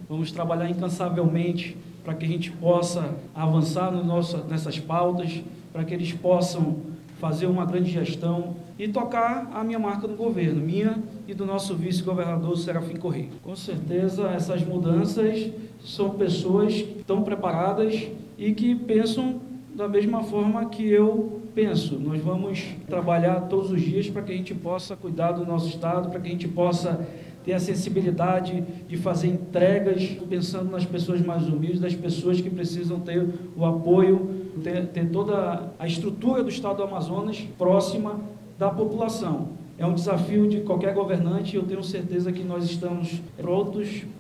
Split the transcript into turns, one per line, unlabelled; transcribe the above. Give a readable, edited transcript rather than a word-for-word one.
Vamos trabalhar incansavelmente para que a gente possa avançar nessas pautas, para que eles possam fazer uma grande gestão e tocar a minha marca no governo, minha e do nosso vice-governador Serafim Correia. Com certeza, essas mudanças são pessoas que estão preparadas e que pensam da mesma forma que eu penso. Nós vamos trabalhar todos os dias para que a gente possa cuidar do nosso Estado, para que a gente possa ter a sensibilidade de fazer entregas pensando nas pessoas mais humildes, das pessoas que precisam ter o apoio, ter toda a estrutura do Estado do Amazonas próxima da população. É um desafio de qualquer governante e eu tenho certeza que nós estamos prontos